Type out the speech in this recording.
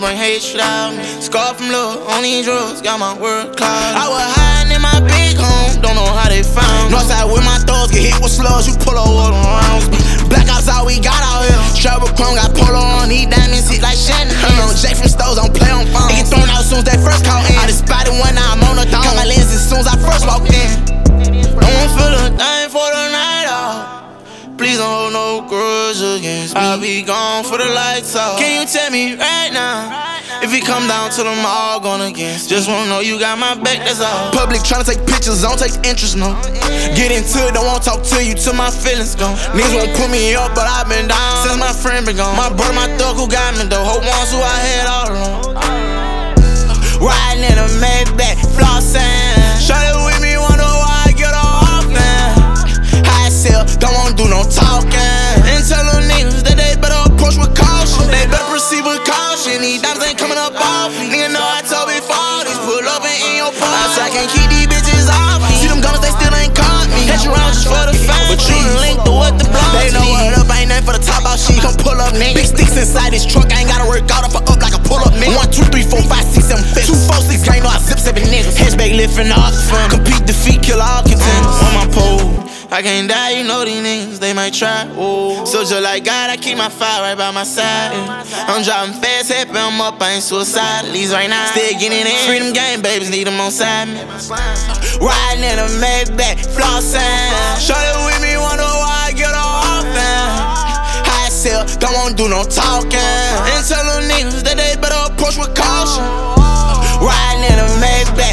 bring hatred out me. Scar from love, on these drugs, got my word cloud. I was hiding in my big home, don't know how they found me. Northside with my thugs, get hit with slugs, you pull up water around me. Black ops all we got out here. Travel Chrome, got polo on, these diamonds hit like Shannon. I'm on Jay from Stoves, don't play on phone. They get thrown out as soon as they first caught in. I just spotted one, now I'm on the dome. Got my lens as soon as I first walked in. Don't want feel a thing for the night off. Please don't hold no grudge against me. I'll be gone for the lights off. Can you tell me right now if it come down to them all going against me? Just wanna know you got my back, that's all. Public tryna take pictures, don't take interest, no. Get into it, don't wanna talk to you till my feelings gone. Niggas won't put me up, but I've been down since my friend been gone. My brother, my thug who got me though. Hope ones who I had all along. Riding in a Maybach, flossing. Shawty with me, wonder why I get off now. High sell, don't wanna do no talking. And tell them niggas that they better approach with caution. They better proceed with caution. These diamonds ain't coming up off me. Nigga know I told before this. Pull up and in your pocket. I can't keep these bitches off me. See them gunners, they still ain't caught me. Hit you around just for the fame. But you done linked to what the block. They know what up, ain't nothing for the top out shit. Come pull up, nigga. Big sticks inside this truck, I ain't gotta work out up or up like a pull up, nigga. 1, 2, 3, 4, 5, 6, 7, 5. 2, 4, 6, gang know I zip 7 niggas. Hatchback lifting off the front. Compete, defeat, kill all contenders. On my pole, I can't die, you know these niggas, they might try. Ooh. So just like God, I keep my fire right by my side. I'm driving fast, happy I'm up, I ain't suicidal. These right now, still getting in. Freedom game, babies need them on side me. Riding in a Maybach, flossing. Shawty with me, wonder why I get off now. High sell, don't wanna do no talking. And tell them niggas that they better approach with caution. Riding in a Maybach.